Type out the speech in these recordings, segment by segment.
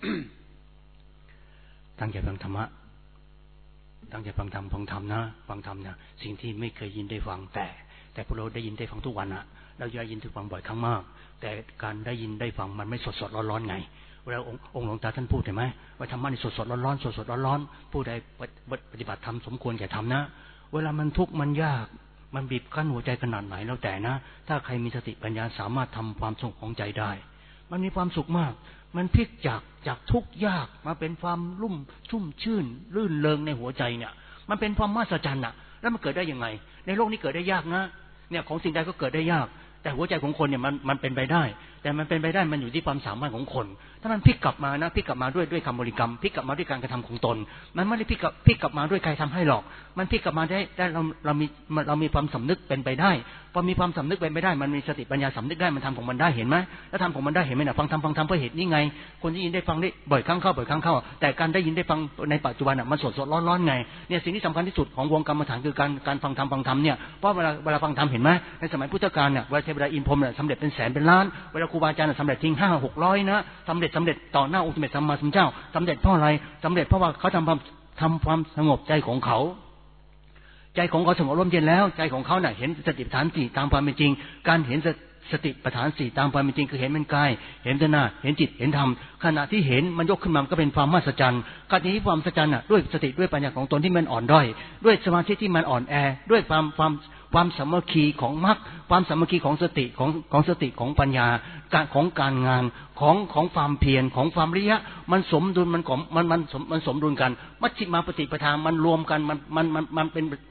ตั้งใจฟังธรรมะตั้งใจฟังธรรมนะฟังธรรมนะสิ่งที่ไม่เคยยินได้ฟังแต่พวกเราได้ยินได้ฟังทุกวันอะเราได้ยินได้ฟังบ่อยครั้งมากแต่การได้ยินได้ฟังมันไม่สดร้อนไงเวลาองค์หลวงตาท่านพูดเห็นไหมว่าธรรมะนี่สดร้อนผู้ใดปฏิบัติธรรมสมควรแก่ธรรมนะเวลามันทุกข์มันยากมันบีบคั้นหัวใจขนาดไหนแล้วแต่นะถ้าใครมีสติปัญญาสามารถทำความสงบของใจได้มันมีความสุขมากมันพลิกจากทุกข์ยากมาเป็นความชุ่มชื่นลื่นเริงในหัวใจเนี่ยมันเป็นความมหัศจรรย์อ่ะแล้วมันเกิดได้ยังไงในโลกนี้เกิดได้ยากนะเนี่ยของสิ่งใดก็เกิดได้ยากแต่หัวใจของคนเนี่ยมันเป็นไปได้แต่มันเป็นไปได้มันอยู่ที่ความสามารถของคนถ้ามันพลิกกลับมานะพลิกกลับมาด้วยคำบริกรรมพลิกกลับมาด้วยการกระทำของตนมันไม่ได้พลิกกลับมาด้วยใครทำให้หรอกมันพลิกกลับมาได้เรามีความสำนึกเป็นไปได้พอมีความสำนึกเป็นไปได้มันมีสติปัญญาสำนึกได้มันทำของมันได้เห็นไหมแล้วทำของมันได้เห็นไหมนะฟังธรรมเพื่อเหตุนี้ไงคนที่ยินได้ฟังได้บ่อยครั้งเข้าแต่การได้ยินได้ฟังในปัจจุบันอ่ะมันสดร้อนไงเนี่ยสิ่งที่สำคัญที่สุดของวงกรรมฐานคือการฟังธรรมเนี่ยเพราะเวลาฟังธรรมเห็นไหมในสมัยพุทธกาลเนี่ยเวลาเทวดาอินพรหมเนี่ยสำเร็จเป็นแสนเป็นล้านเวลาครูบาอาจารย์สำเร็จทิ้ง500-600นะสำเร็จต่อหน้าองค์สมเด็จสัมมาสัมพุทธเจ้าสำเร็จเพราะอะไรสำเร็จเพราะว่าเขาทำความสงบใจของเขาสงบร่มเย็นแล้วใจของเขาเนี่ยเห็นสติปัฏฐานสี่ตามความเป็นจริงการเห็นสติปัฏฐานสี่ตามความเป็นจริงคือเห็นเป็นกายเห็นหน้าเห็นจิตเห็นธรรมขณะที่เห็นมันยกขึ้นมาก็เป็นความมหัศจรรย์การที่ความมหัศจรรย์น่ะด้วยสติด้วยปัญญาของตนที่มันอ่อนด้อยด้วยสมาธิที่มันอ่อนแอด้วยความสามัคคีของมรรคความสามัคคีของสติของปัญญาการงานของความเพียรของความวิริยะมันสมดุลมันสมดุลกันมัชฌิมาปฏิปทามันรวมกันมัน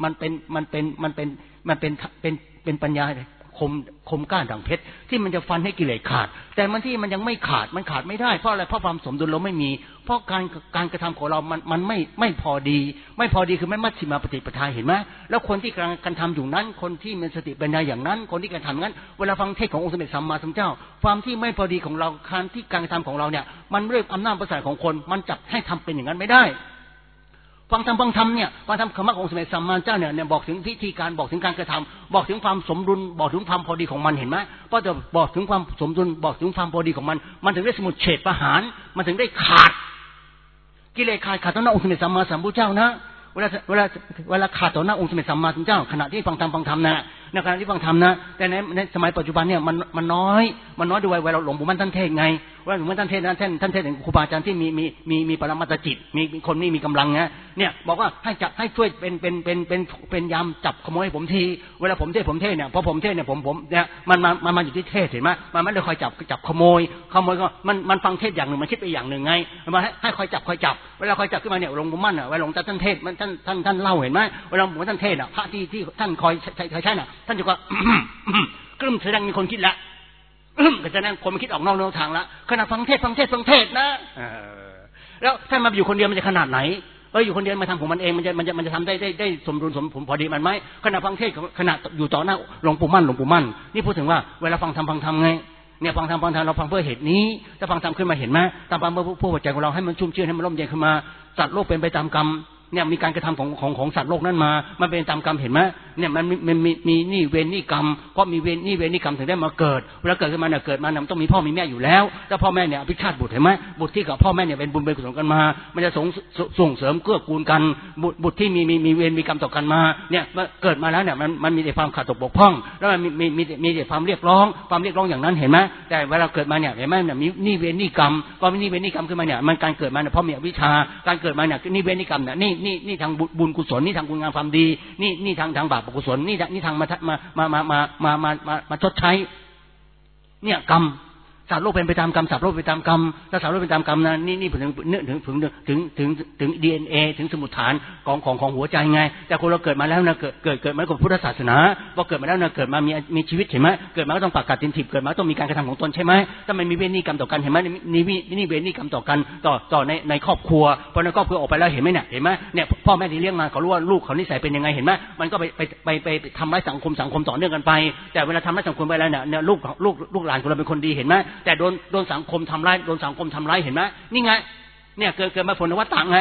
เป็นปัญญาคมก้านดั่งเพชรที่มันจะฟันให้กิเลสขาดแต่มันที่มันยังไม่ขาดมันขาดไม่ได้เพราะอะไรเพราะความสมดุลเราไม่มีเพราะการกระทำของเรามันไม่พอดีคือไม่มัชฌิมาปฏิปทาเห็นไหมแล้วคนที่กำลังการทำอยู่นั้นคนที่มีสติปัญญาอย่างนั้นคนที่การทำงั้นเวลาฟังเทศขององค์สมเด็จสัมมาสัมพุทธเจ้าความที่ไม่พอดีของเราการกระทำของเราเนี่ยมันด้วยอำนาจประสาทของคนมันจับให้ทำเป็นอย่างนั้นไม่ได้ฟังธรรมเนี่ยฟังธรรมคำของสมเด็จสัมมาสัมพุทธเจ้าเนี่ยบอกถึงพิธีการบอกถึงการกระทำบอกถึงความสมดุลบอกถึงความพอดีของมันเห็นไหมเพราะจะบอกถึงความสมดุลบอกถึงความพอดีของมันถึงได้สมุทเฉดประหารมันถึงได้ขาดกิเลสขาดต่อหน้าองค์สมเด็จสัมมาสัมพุทธเจ้านะเวลาขาดต่อหน้าองค์สมเด็จสัมมาสัมพุทธเจ้าขณะที่ฟังธรรมนะในขณะที่ฟังธรรมนะแต่ในสมัยปัจจุบันเนี่ยมันน้อยด้วยเวลาหลวงปู่มั่นท่านเทศไงว่าหลวงปู่มั่นท่านเทศนั้นท่านเทศถึงครูบาอาจารย์ที่มีปรมัตถจิตมีคนมีกำลังเนี่ยบอกว่าให้ช่วยเป็นยามจับขโมยให้ผมทีเวลาผมเทศเนี่ยพอผมเทศเนี่ยผมเนี่ยมันอยู่ที่เทศเห็นไหมมันไม่ได้คอยจับขโมยก็มันฟังเทศอย่างหนึ่งมันคิดไปอย่างหนึ่งไงมาให้คอยจับเวลาคอยจับขึ้นมาเนี่ยหลวงปู่มั่นเวลาหลวงตาท่านเทศท่านเล่าเห็นไหมเวลาหลวงปู่ท่านเทศพระที่ท่านคอยใช้น่ะท่านจะก็กลุ่มแสดงมีคนคิดละก็แสดงคนมันคิดออกนอกทางละขณะฟังเทศนะแล้วถ้ามาอยู่คนเดียวมันจะขนาดไหนอยู่คนเดียวมาทำของมันเองมันจะทำได้สมดุลสมผลพอดีมันไหมขณะฟังเทศขณะอยู่ต่อหน้าหลวงปู่มั่นนี่พูดถึงว่าเวลาฟังธรรมไงเนี่ยฟังธรรมเราฟังเพื่อเหตุนี้ถ้าฟังธรรมขึ้นมาเห็นไหมตามความเพื่อหัวใจของเราให้มันชุ่มชื่นให้มันร่มเย็นขึ้นมาสัตว์โลกเป็นไปตามกรรมเนี่ยมีการกระทำของสัตว์โลกนั้นมามันเป็นตามกรรมเห็นไหมเนี่ยมันมีนี่เวรนี่กรรมเพราะมีเวรนี่กรรมถึงได้มาเกิดเวลาเกิดขึ้นมาเนี่ยเกิดมามันต้องมีพ่อมีแม่อยู่แล้วถ้าพ่อแม่เนี่ยอภิชาติบุตรเห็นไหมบุตรที่กับพ่อแม่เนี่ยเป็นบุญเป็นกุศลกันมามันจะส่งเสริมเกื้อกูลกันบุตรที่มีเวรมีกรรมต่อกันมาเนี่ยเกิดมาแล้วเนี่ยมันมีแต่ความขาดตกบกพร่องแล้วมันมีแต่ความเรียกร้องอย่างนั้นเห็นไหมแต่เวลาเกิดมาเนี่ยเห็นไหมเนี่ยมีนี่เวรนี่กรรมพอมีนี่เวรนี่กรรมขึ้นมาเนี่ยมันการเกิดมาเนี่ยเพราะมีอวิชชาการเกิดมาเนี่ยนี่เวรนี่กรรมเนี่ยนี่ทางบุญกุศลนี่ทางคุณงามความดีนี่ทางบาปกุศลนี่ทางมาชดใช้เนี่ยกรรมสัตว์โลกเป็นไปตามกรรมสัตว์โลกเป็นตามกรรมถ้าสัตว์โลกเป็นตามกรรมนะนี่ถึง DNA ถึงสมุดฐานของหัวใจไงแต่คนเราเกิดมาแล้วนะเกิดมากับพุทธศาสนาพอเกิดมาแล้วนะเกิดมามีชีวิตเห็นไหมเกิดมาก็ต้องปากกัดตินทิพย์เกิดมาต้องมีการกระทำของตนใช่ไหมถ้ามันมีเวรนี่กรรมต่อกันเห็นไหมนี่เวรนี่กรรมต่อกันต่อในครอบครัวพอในครอบครัวออกไปแล้วเห็นไหมเนี่ยพ่อแม่ที่เลี้ยงมาเขารู้ว่าลูกเขานิสัยเป็นยังไงเห็นไหมมันก็ไปทำร้ายสังคมต่อเนื่องกันไปแต่เวลาทำร้ายสังคมไปแล้วเนี่ยลูกหลานของเราเป็นคนดีเห็นไหมแต่โดนสังคมทำร้ายเห็นไหมนี่ไงเนี่ยเกิดมาผลวัฏฏะไง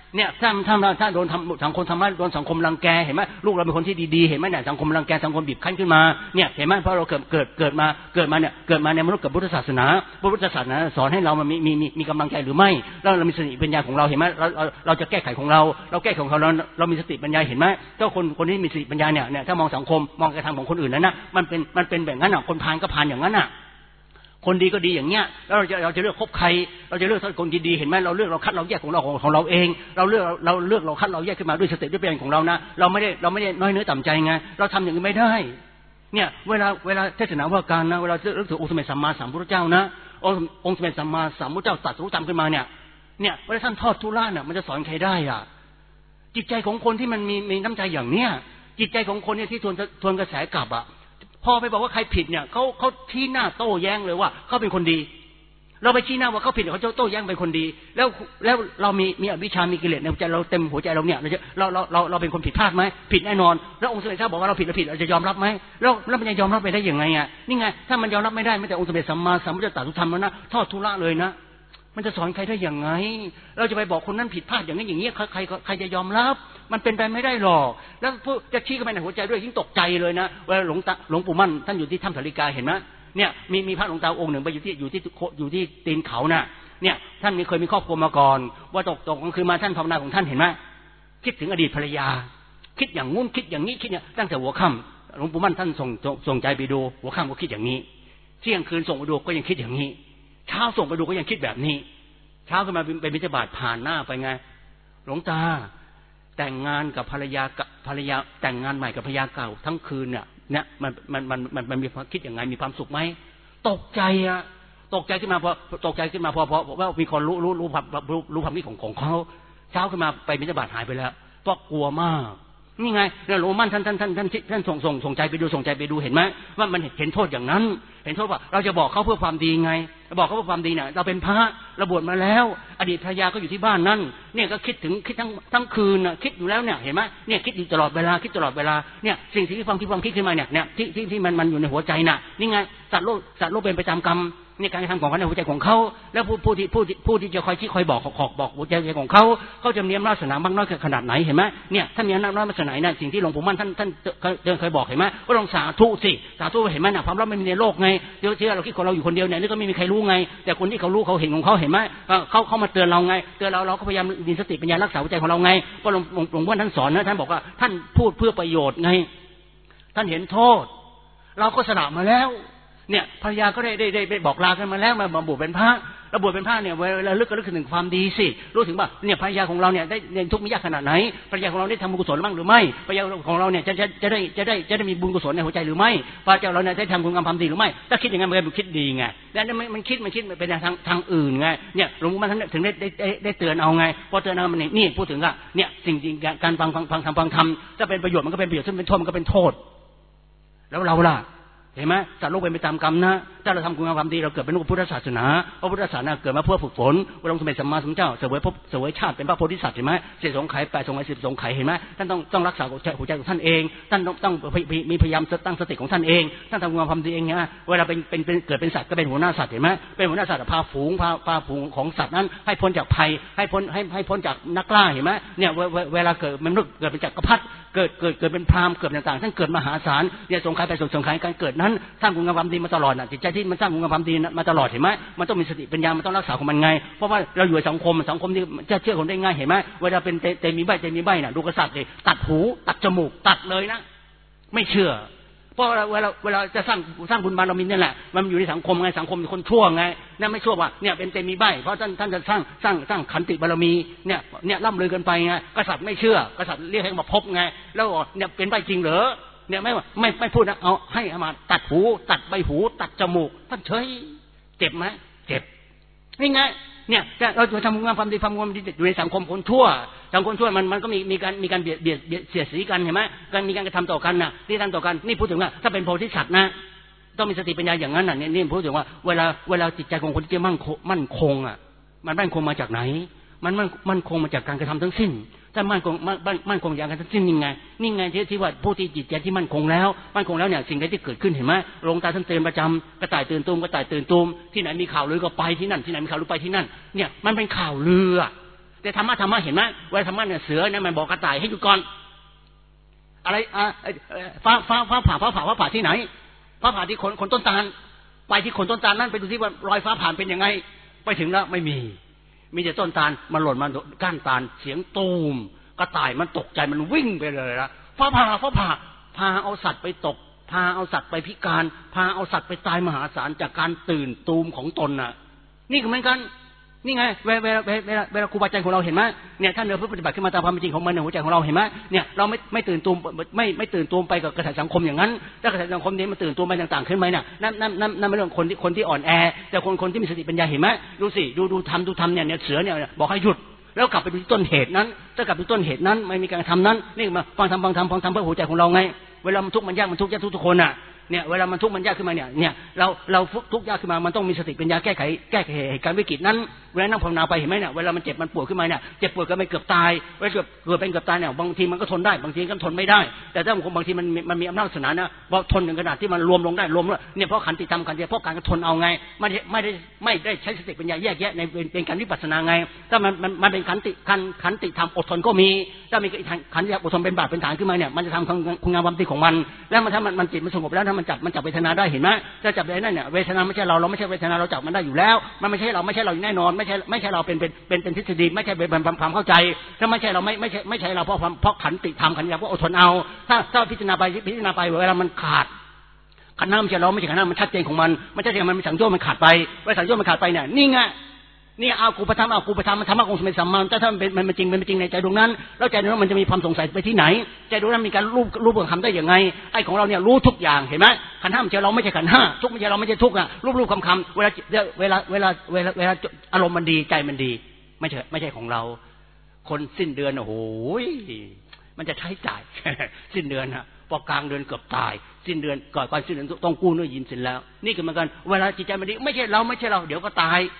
เนี่ยถ้าโดนสังคมทำร้ายโดนสังคมรังแกเห็นไหมลูกเราเป็นคนที่ดีๆเห็นไหมเนี่ยสังคมรังแกสังคมบีบคั้นขึ้นมาเนี่ยเห็นไหมเพราะเราเกิดมาในมนุษย์กับพุทธศาสนาพุทธศาสนาสอนให้เรามันมีกำลังใจหรือไม่แล้วเรามีสติปัญญาของเราเห็นไหมเราจะแก้ไขของเราแก้ของเรามีสติปัญญาเห็นไหมถ้าคนที่มีสติปัญญาเนี่ยถ้ามองสังคมมองกระทำของคนอื่นนะมันเป็นแบบนั้นคนพาลก็พาลอย่างนั้นคนดีก็ดีอย่างเงี้ยแล้วเราจะเลือกคบใครเราจะเลือกคนดีๆเห็นไหมเราเลือกเราคัดเราแยกของเราเองเราเลือกเราคัดเราแยกขึ้นมาด้วยสติด้วยปัญญาของเรานะเราไม่ได้น้อยเนื้อต่ำใจไงเราทำอย่างนี้ไม่ได้เนี่ยเวลาเทศนาว่าการนะเวลาเรื่องถึงองค์สมเด็จสัมมาสัมพุทธเจ้านะองค์สมเด็จสัมมาสัมพุทธเจ้าตรัสรู้ธรรมขึ้นมาเนี่ยเวลาท่านทอดทุล่าเนี่ยมันจะสอนใครได้จิตใจของคนที่มันมีน้ำใจอย่างเนี้ยจิตใจของคนเนี่ยที่ทวนกระแสกลับพอไปบอกว่าใครผิดเนี่ยเขาชี้หน้าโต้แย้งเลยว่าเขาเป็นคนดีเราไปชี้หน้าว่าเขาผิดเขาจะโต้แย้งเป็นคนดีแล้วเรามีอวิชชามีกิเลสในหัวใจเราเต็มหัวใจเราเนี่ยเราเป็นคนผิดพลาดไหมผิดแน่นอนแล้วองค์สมเด็จเจ้าบอกว่าเราผิดเราจะยอมรับไหมแล้วมันจะยอมรับไปได้ยังไงนี่ไงถ้ามันยอมรับไม่ได้ไม่แต่องค์สมเด็จสัมมาสัมพุทธเจ้าตรัสรู้ธรรมแล้วนะทอดทุละเลยนะมันจะสอนใครได้ยังไงเราจะไปบอกคนนั้นผิดพลาดอย่างนี้อย่างนี้ใครจะยอมรับมันเป็นไปไม่ได้หรอกแล้วจะชี้เข้าไปในหัวใจด้วยยิ่งตกใจเลยนะเวลาหลวงปู่มั่นท่านอยู่ที่ถ้ำสาริกาเห็นไหมเนี่ยมีพระหลวงตาองค์หนึ่งไปอยู่ที่ตีนเขาน่ะเนี่ยท่านเคยมีครอบครัวมาก่อนว่าตกกลางคืนมาท่านภาวนาของท่านเห็นไหมคิดถึงอดีตภรรยาคิดอย่างงู้นคิดอย่างนี้คิดเนี่ยตั้งแต่หัวค่ำหลวงปู่มั่นท่านส่งใจไปดูหัวค่ำก็คิดอย่างนี้เที่ยงคืนส่งไปดูก็ยังคิดอย่างนี้เช้าส่งไปดูก็ยังคิดแบบนี้เช้าขึ้นมาไปบิณฑบาตผ่านหน้าไปไงหลวงตาแต่งงานกับภรรยาแต่งงานใหม่กับภรรยาเก่าทั้งคืนเนี่ยมันมีความคิดยังไงมีความสุขไหมตกใจขึ้นมาพอว่ามีคนรู้ความคิดของเขาเช้าขึ้นมาไปบิณฑบาตหายไปแล้วเพราะกลัวมากนี่ไงแล้วหลวงมั่นท่านส่งใจไปดูเห็นไหมว่ามันเห็นโทษอย่างนั้นเห็นโทษว่าเราจะบอกเขาเพื่อความดีไงบอกเขาเพื่อความดีเนี่ยเราเป็นพระเราบวชมาแล้วอดีตภรรยาก็อยู่ที่บ้านนั่นเนี่ยก็คิดทั้งคืนคิดอยู่แล้วเนี่ยเห็นไหมเนี่ยคิดอยู่ตลอดเวลาเนี่ยสิ่งที่ความคิดขึ้นมาเนี่ยที่มันอยู่ในหัวใจน่ะนี่ไงสัตว์โลกเป็นไปตามกรรมนี่การกระทำของเขาในหัวใจของเขาแล้วผู้ที่จะคอยบอกหัวใจของเขาจะมีอำนาจศาสนาบ้างน้อยขนาดไหนเห็นไหมเนี่ยถ้ามีอำนาจศาสนาเนี่ยสิ่งที่หลวงปู่มั่นท่านเคยบอกเห็นไหมก็ลองสาธุเห็นไหมเนี่ยความรักไม่มีในโลกไงเดี๋ยวที่เราคิดของเราอยู่คนเดียวเนี่ยนี่ก็ไม่มีใครรู้ไงแต่คนที่เขารู้เขาเห็นของเขาเห็นไหมเขามาเตือนเราไงเตือนเราก็พยายามมีสติปัญญารักษาหัวใจของเราไงก็หลวงพ่อท่านสอนนะท่านบอกว่าท่านพูดเพื่อประโยชน์ไงท่านเห็นโทษเราก็สละมาแล้วเนี่ยภรรยาก็ได้บอกลากันมาแล้วมาบวชเป็นพระแล้วบวชเป็นพระเนี่ยเวลาลึกถึงความดีสิรู้ถึงว่าเนี่ยภรรยาของเราเนี่ยได้ทุกข์ยากขนาดไหนภรรยาของเราได้ทำบุญกุศลบ้างหรือไม่ภรรยาของเราเนี่ยจะได้มีบุญกุศลในหัวใจหรือไม่ภรรยาเราเนี่ยได้ทำคุณงามความดีหรือไม่ถ้าคิดอย่างนั้นมันคิดดีไงแล้วมันคิดไปในทางอื่นไงเนี่ยหลวงปู่มั่นท่านถึงได้เตือนเอาไงพอเตือนเอามันนี่พูดถึงว่าเนี่ยสิ่งการฟังธรรมถ้าเป็นประโยชน์มันก็เป็นประโยชน์ถ้าเป็นโทษมันก็เป็นโทษแล้วเราล่ะเห็นไหมสัตว์โลกเป็นไปตามกรรมนะถ้าเราทำคุณงามความดีเราเกิดเป็นลูกพุทธศาสนาพระพุทธศาสนาเกิดมาเพื่อฝึกฝนพระองค์สมเด็จสัมมาสัมพุทธเจ้าเสวยชาติเป็นพระโพธิสัตว์เห็นไหมเสียสงไข่8สงไข่10สงไข่เห็นไหมท่านต้องรักษาหัวใจของท่านเองท่านต้องมีพยายามตั้งสติของท่านเองท่านทำคุณงามความดีเองนะเวลาเกิดเป็นสัตว์ก็เป็นหัวหน้าสัตว์เห็นไหมเป็นหัวหน้าสัตว์พาฝูงของสัตว์นั้นให้พ้นจากภัยให้พ้นจากนักล่าเห็นไหมเนี่ยเวลาเกิดมนุษย์เกิดเป็นจักรพรรดิเกิดเป็นพราหมณ์เกิดต่างๆท่านเกิดมหาศาลเนี่ยสงไข่ไปสงไข่การเกิดนั้นสร้างคุณงามความดีมาตลอดจิตใจที่มันสร้างคุณงามความดีมาตลอดเห็นไหมมันต้องมีสติปัญญามันต้องรักษาของมันไงเพราะว่าเราอยู่ในสังคมที่จะเชื่อคนได้ง่ายเห็นไหมเวลาเป็นเตมีใบน่ะดูกษัตริย์เลยตัดหูตัดจมูกตัดเลยนะไม่เชื่อเพราะเวลาจะสร้างบุญบารมีนี่แหละมันอยู่ในสังคมไงสังคมมีคนชั่วไงนั่นไม่ชั่วว่าเนี่ยเป็นเตมีใบเพราะท่านจะสร้างขันติบารมีเนี่ยล่ำลือกันไปไงกษัตริย์ไม่เชื่อกษัตริย์เรียกให้มาพบไงแล้วเนี่ยเป็นใบจริงเหรอเนี่ยไม่พูดนะเอาให้มาตัดหูตัดใบหูตัดจมูกท่านเฉยเจ็บไหมเจ็บนี่ไงเนี่ยเราจะทำความดีอยู่ในสังคมคนชั่วสังคมชั่วมันก็มีการเบียดเสียดสีกันเห็นไหมการมีการกระทำต่อกันนะที่ทำต่อกันนี่พูดถึงว่าถ้าเป็นโพธิสัตว์นะต้องมีสติปัญญาอย่างนั้นน่ะนี่พูดถึงว่าเวลาจิตใจของคนที่จะมั่นคงอ่ะมันมั่นคงมาจากไหนมันมั่นคงมาจากการกระทำทั้งสิ้นถ้ามั่นคงอย่างกันทั้งสิ้นนี่ไงที่ว่าผู้ที่จิตใจที่มั่นคงแล้วเนี่ยสิ่งใดที่เกิดขึ้นเห็นไหมหลวงตาท่านเตือนประจำกระต่ายตื่นตูมที่ไหนมีข่าวลือก็ไปที่นั่นที่ไหนมีข่าวลือไปที่นั่นเนี่ยมันเป็นข่าวลือแต่ธรรมะเห็นไหมเวลาธรรมะเนี่ยเสือเนี่ยมันบอกกระต่ายให้หยุดก่อนอะไรฟ้าผ่าที่ไหนฟ้าผ่าที่คนต้นตาลไปที่คนต้นตาลนั่นไปดูที่ว่ารอยฟ้าผ่าเป็นยังไงไปถึงแล้วไม่มีแต่ต้นตาลมันหล่นมาก้านตาลเสียงตูมกระต่ายมันตกใจมันวิ่งไปเลยนะฟ้าผ่าพาเอาสัตว์ไปตกพาเอาสัตว์ไปพิการพาเอาสัตว์ไปตายมหาศาลจากการตื่นตูมของตนน่ะนี่ก็เหมือนกันนี่ไงเวลาครูบาอาจารย์ของเราเห็นไหมเนี่ยท่านเดินเพื่อปฏิบัติขึ้นมาตามความเป็นจริงของมันในหัวใจของเราเห็นไหมเนี่ยเราไม่ตื่นตูมไม่ตื่นตูมไปกับกระแสสังคมอย่างนั้นถ้ากระแสสังคมนี้มันตื่นตูมไปต่างๆขึ้นไหมเนี่ยนั่นเป็นเรื่องคนที่อ่อนแอแต่คนที่มีสติปัญญาเห็นไหมดูสิดูทำเนี่ยเสือเนี่ยบอกให้หยุดแล้วกลับไปดูต้นเหตุนั้นถ้ากลับไปต้นเหตุนั้นไม่มีการทำนั้นนี่มาฟังทำเพื่อหัวใจของเราไงเวลามันทุกข์มันยากมันทุกข์ยากทุกคนน่ะเนี่ยเวลามันทุกข์มันยากขึ้นมาเนี่ยเราทุกข์ยากขึ้นมามันต้องมีสติปัญญาแก้ไขเหตุการณ์วิกฤตนั้นเวลานั่งภาวนาไปเห็นไหมเนี่ยเวลามันเจ็บมันปวดขึ้นมาเนี่ยเจ็บปวดก็ไม่เกือบตายเวลาเกิดเป็นเกือบตายเนี่ยบางทีมันก็ทนได้บางทีก็ทนไม่ได้แต่ถ้าบางทีมันมีอำนาจศาสนานะพอทนถึงขนาดที่มันรวมลงได้รวมแล้วเนี่ยเพราะขันติธรรมเพราะการทนเอาไงไม่ได้ใช้สติปัญญาแยกแยะในเป็นการวิปัสสนาไงถ้ามันเป็นขันติธรรมอดทนก็มีถ้ามีขันติอดทนเป็นบาปเป็นฐานขึ้นมาเนี่ยมันจะทำคุณงามความดีของมันแล้วถ้ามันจิตมันสงบแล้วถ้ามันจับเวทนาได้เห็นไหมถ้าจับได้นั่นเนี่ยเวทนาไม่ใช่เราไม่ใช่เวทนาเราจับมันได้อยู่แล้วมันไม่ใช่เราอยู่แน่นอนไม่ใช่เราเป็นทฤษฎีไม่ใช่เป็นความเข้าใจถ้าไม่ใช่เราไม่ใช่เราเพราะขันติธรรมขันติเพราะอดทนเอาถ้าพิจารณาไปเวลามันขาดขันธ์ไม่ใช่เราไม่ใช่ขันธ์มันชัดเจนของมันชัดเจนมันสังโยชน์มันขาดไปเวลาสังโยชน์มันขาดไปเนี่ยนี่ไงนี่เอากูประทำมันธรรมะของสมัยสัมมาถ้ามันเป็นจริงในใจดวงนั้นแล้วใจดวงนั้นมันจะมีความสงสัยไปที่ไหนใจดวงนั้นมีการรูปคำได้ยังไงไอ้ของเราเนี่ยรู้ทุกอย่างเห็นไหมขันธ์ห้าไม่ใช่เราไม่ใช่ขันธ์ห้าทุกไม่ใช่เราไม่ใช่ทุกอ่ะรูปคำเวลาอารมณ์มันดีใจมันดีไม่ใช่ของเราคนสิ้นเดือนโอ้โหมันจะใช้จ่ายสิ้นเดือนฮะพอกลางเดือนเกือบตายสิ้นเดือนก่อนสิ้นเดือนต้องกู้เนื้อยินสินแล้วนี่ก็เหมือนกันเวลาจิตใจมันดีไม่ใช่เราเดี๋ยวก็ตาย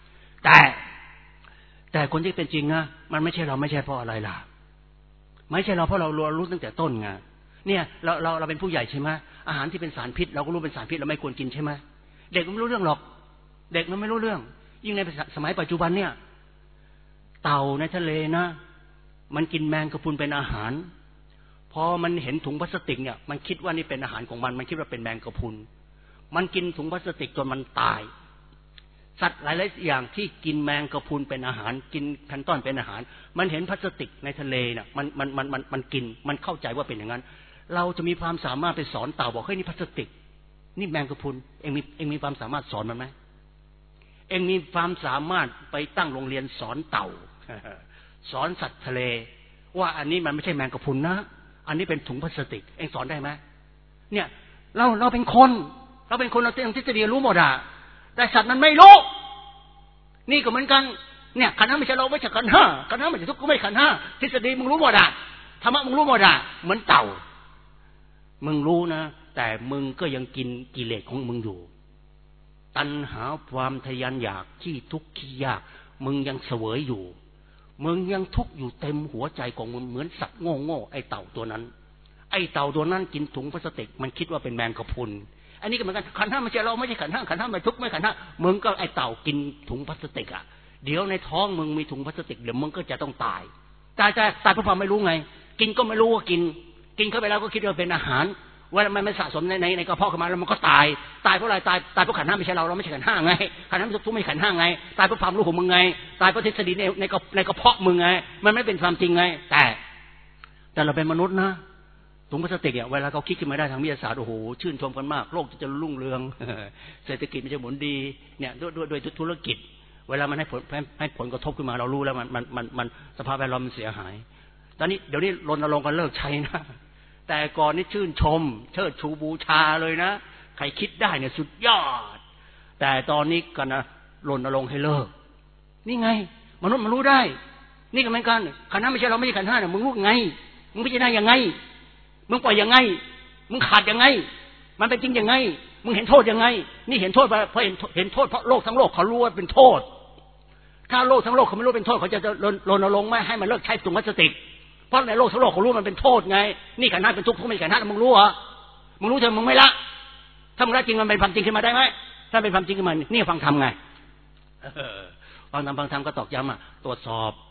แต่คนที่เป็นจริงนะมันไม่ใช่เราไม่ใช่เพราะอะไรล่ะไม่ใช่เราเพราะเรารู้ตั้งแต่ต้นไงเนี่ยเราเป็นผู้ใหญ่ใช่ไหมอาหารที่เป็นสารพิษเราก็รู้เป็นสารพิษเราไม่ควรกินใช่ไหมเด็กมันไม่รู้เรื่องหรอกเด็กมันไม่รู้เรื่องยิ่งในสมัยปัจจุบันเนี่ยเต่าในทะเลนะมันกินแมงกะพรุนเป็นอาหารพอมันเห็นถุงพลาสติกเนี่ยมันคิดว่านี่เป็นอาหารของมันคิดว่าเป็นแมงกะพรุนมันกินถุงพลาสติกจนมันตายสัตว์หลายๆอย่างที่กินแมงกะพรุนเป็นอาหารกินแพลงก์ตอนเป็นอาหารมันเห็นพลาสติกในทะเลน่ะมันกินมันเข้าใจว่าเป็นอย่างนั้นเราจะมีความสามารถไปสอนเต่าบอกเฮ้ยนี่พลาสติกนี่แมงกะพรุนเองมีความสามารถสอนมันไหมเองมีความสามารถไปตั้งโรงเรียนสอนเต่าสอนสัตว์ทะเลว่าอันนี้มันไม่ใช่แมงกะพรุนนะอันนี้เป็นถุงพลาสติกเองสอนได้ไหมเนี่ยเราเป็นคนเราเรื่องทฤษฎีรู้หมดอ่ะแต่สัตว์มันไม่รู้นี่ก็เหมือนกันเนี่ยขันธ์ห้าไม่ใช่เราไม่ใช่ขันธ์ห้าไม่ใช่ทุกข์ก็ไม่ขันธ์ห้าทฤษฎีมึงรู้หมดอ่ะธรรมะมึงรู้หมดอ่ะเหมือนเต่ามึงรู้นะแต่มึงก็ยังกินกิเลสของมึงอยู่ตัณหาความทะยานอยากที่ทุกข์ที่ยากมึงยังเสวยอยู่มึงยังทุกข์อยู่เต็มหัวใจของมึงเหมือนสัตว์โง่ไอ้เต่าตัวนั้นกินถุงพลาสติกมันคิดว่าเป็นแมงกะพรุนอันนี้ก็เหมือนกันขันธ์ห้าไม่ใช่เราไม่ใช่ขันธ์ห้าไม่ทุกข์ไม่ขันธ์ห้ามึงก็ไอ้เต่ากินถุงพลาสติกอ่ะเดี๋ยวในท้องมึงมีถุงพลาสติกเดี๋ยวมึงก็จะต้องตายเพราะความไม่รู้ไงกินก็ไม่รู้ว่ากินเข้าไปแล้วก็คิดว่าเป็นอาหารว่ามันไม่สะสมในกระเพาะขึ้นมาแล้วมันก็ตายเพราะอะไรตายเพราะขันธ์ห้าไม่ใช่เราไม่ใช่ขันธ์ห้าไงขันธ์ห้าไม่ทุกข์ไม่ขันธ์ห้าไงตายเพราะความรู้ของมึงไงตายเพราะทฤษฎีในกระเพาะมึงไงมันไม่เป็นความจริงไงแต่เราเป็นมนุษย์นะถุงพลาสติกเนี่ยเวลาเขาคิดขึ้นมาได้ทางวิทยาศาสตร์โอ้โหชื่นชมกันมากโลกจะรุ่งเรืองเศรษฐกิจมันจะหมุนดีเนี่ยด้วยธุรกิจเวลามันให้ผลกระทบขึ้นมาเรารู้แล้วมันสภาพแวดล้อมมันเสียหายตอนนี้เดี๋ยวนี้รณรงค์กันเลิกใช้นะแต่ก่อนนี่ชื่นชมเชิดชูบูชาเลยนะใครคิดได้เนี่ยสุดยอดแต่ตอนนี้กันนะรณรงค์ให้เลิกนี่ไงมนุษย์มันรู้ได้นี่ก็เหมือนกันขันธ์ห้าไม่ใช่เราไม่ใช่ขันธ์ห้าเนี่ยมึงรู้ไงมึงพิจารณายังไงมึงปล่อยยังไงมึงขาดยังไงมันเป็นจริงยังไงมึงเห็นโทษยังไงนี่เห็นโทษเพราะเห็นโทษเพราะโลกทั้งโลกเขารู้ว่าเป็นโทษถ้าโลกทั้งโลกเขาไม่รู้เป็นโทษเขาจะรณรงค์ไม่ให้มันเลิกใช้ถุงพลาสติกเพราะในโลกทั้งโลกเขารู้มันเป็นโทษไงนี่ขันธ์ห้าเป็นทุกข์ทุกข์ไม่ขันธ์ห้ามึงรู้เหรอมึงรู้เถอะมึงไม่ละถ้ามึงละจริงมันเป็นความจริงขึ้นมาได้ไหมถ้าเป็นความจริงขึ้นมานี่ฟังธรรมไงฟังธรรมก็ตอกย้ำตรวจสอบ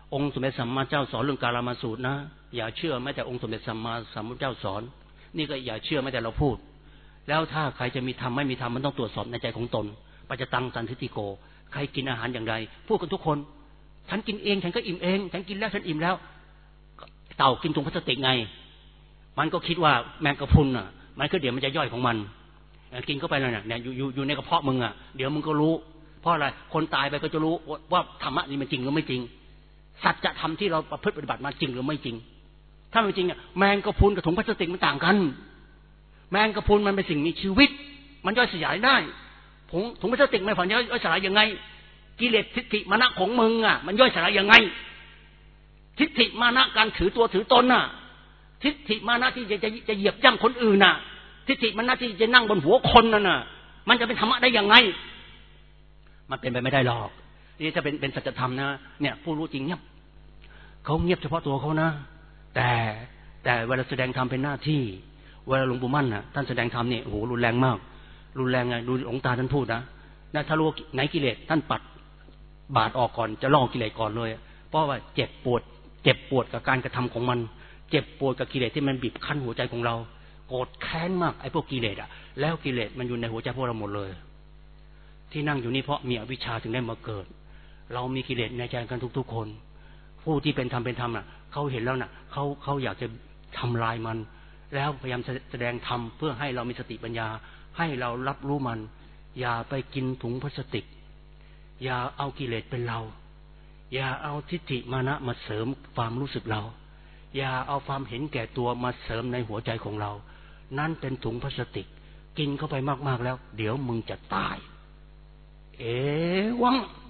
องค์สมเด็จสัมมาเจ้าสอนเรื่องกาลามาสูตรนะอย่าเชื่อแม้แต่องค์สมเด็จสัมมาสัมพุทธเจ้าสอนนี่ก็อย่าเชื่อแม้แต่เราพูดแล้วถ้าใครจะมีธรรมไม่มีธรรมมันต้องตรวจสอบในใจของตนปัจจตังสันทิฏฐิโกใครกินอาหารอย่างไรพูดกันทุกคนฉันกินเองฉันก็อิ่มเองฉันกินแล้วฉันอิ่มแล้วเต่ากินถุงพลาสติกไงมันก็คิดว่าแมงกะพรุนอ่ะมันก็เดี๋ยวมันจะย่อยของมันกินเข้าไปแล้วเนี่ยอยู่ในกระเพาะมึงอ่ะเดี๋ยวมึงก็รู้เพราะอะไรคนตายไปก็จะรู้ว่าธรรมะนี่มันจริงหรือไม่จริงสัจธรรมที่เราประพฤติปฏิบัติมาจริงหรือไม่จริงถ้าไม่จริงอ่ะแมงกะพรุนกับถุงพลาสติกมันต่างกันแมงกะพรุนมันเป็นสิ่งมีชีวิตมันย่อยสลายได้ถุงพลาสติกมันฝันย่อยสลายยังไงกิเลสทิฏฐิมานะของมึงอ่ะมันย่อยสลายยังไงทิฏฐิมานะการถือตัวถือตนน่ะทิฏฐิมานะที่จะเหยียบย่ำคนอื่นน่ะทิฏฐิมานะที่จะนั่งบนหัวคนนั่นน่ะมันจะเป็นธรรมะได้ยังไงมันเป็นไปไม่ได้หรอกนี่ถ้าเป็นสัจธรรมนะเนี่ยผู้รู้จริงเงียบเขาเงียบเฉพาะตัวเขานะแต่เวลาแสดงธรรมเป็นหน้าที่เวลาหลวงปู่มั่นน่ะท่านแสดงธรรมเนี่ยโอ้โหรุนแรงมากรุนแรงไงดูหลวงตาท่านพูดนะถ้ารู้ไหนกิเลสท่านปัดบาดออกก่อนจะล่อกิเลสก่อนเลยเพราะว่าเจ็บปวดกับการกระทำของมันเจ็บปวดกับกิเลสที่มันบีบคั้นหัวใจของเราโกรธแค้นมากไอ้พวกกิเลสอ่ะแล้วกิเลสมันอยู่ในหัวใจพวกเราหมดเลยที่นั่งอยู่นี่เพราะมีอวิชชาถึงได้มาเกิดเรามีกิเลสในใจกันทุกๆคนผู้ที่เป็นธรรมน่ะเขาเห็นแล้วน่ะเขาอยากจะทำลายมันแล้วพยายามแสดงธรรมเพื่อให้เรามีสติปัญญาให้เรารับรู้มันอย่าไปกินถุงพลาสติกอย่าเอากิเลสเป็นเราอย่าเอาทิฏฐิมานะมาเสริมความรู้สึกเราอย่าเอาความเห็นแก่ตัวมาเสริมในหัวใจของเรานั่นเป็นถุงพลาสติกกินเข้าไปมากๆแล้วเดี๋ยวมึงจะตายวัง